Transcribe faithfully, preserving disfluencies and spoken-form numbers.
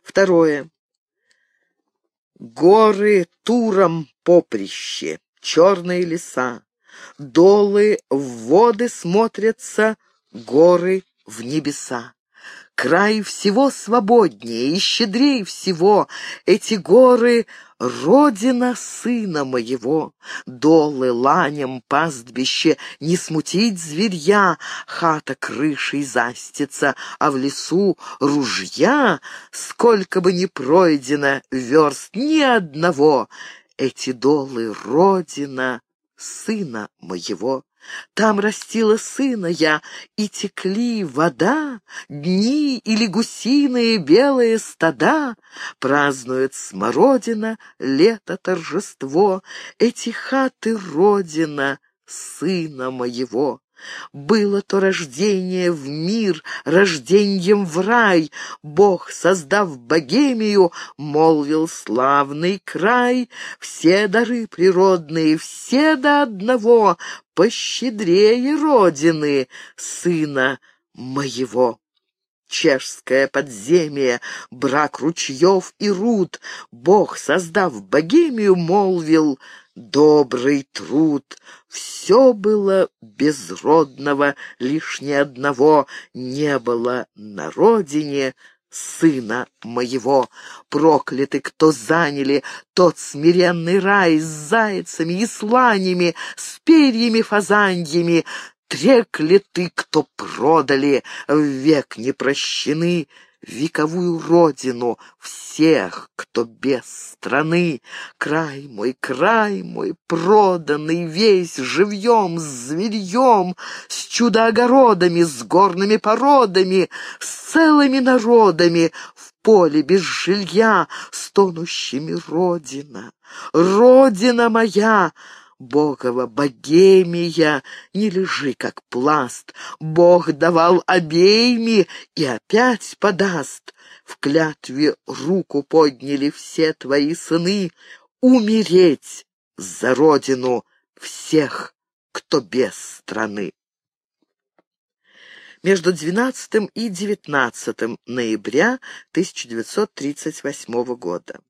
Второе. Горы туром поприще, черные леса, долы в воды смотрятся, горы в небеса. Край всего свободнее и щедрей всего, эти горы — родина сына моего. Долы, ланям, пастбище, не смутить зверья, хата крышей застится, а в лесу ружья, сколько бы ни пройдено верст, ни одного. Эти долы — родина сына моего. Там растила сына я, и текли вода, дни или гусиные белые стада. Празднует смородина лето торжество, эти хаты — родина сына моего. Было то рождение в мир, рожденьем в рай. Бог, создав Богемию, молвил: славный край. Все дары природные, все до одного, пощедрее родины сына моего. Чешское подземье, брак ручьев и руд, Бог, создав Богемию, молвил: добрый труд. Все было безродного, лишь ни одного не было на родине сына моего. Прокляты, кто заняли тот смиренный рай с зайцами и сланями, с перьями фазаньями. Трекляты, кто продали, век не прощены, вековую родину всех, кто без страны. Край мой, край мой, проданный весь живьем, с зверьем, с чудо-огородами, с горными породами, с целыми народами, в поле без жилья, с тонущими родина, родина моя. Богова Богемия, не лежи, как пласт. Бог давал обеими и опять подаст. В клятве руку подняли все твои сыны умереть за родину всех, кто без страны. Между двенадцатым и девятнадцатым ноября тысяча девятьсот тридцать восьмого года.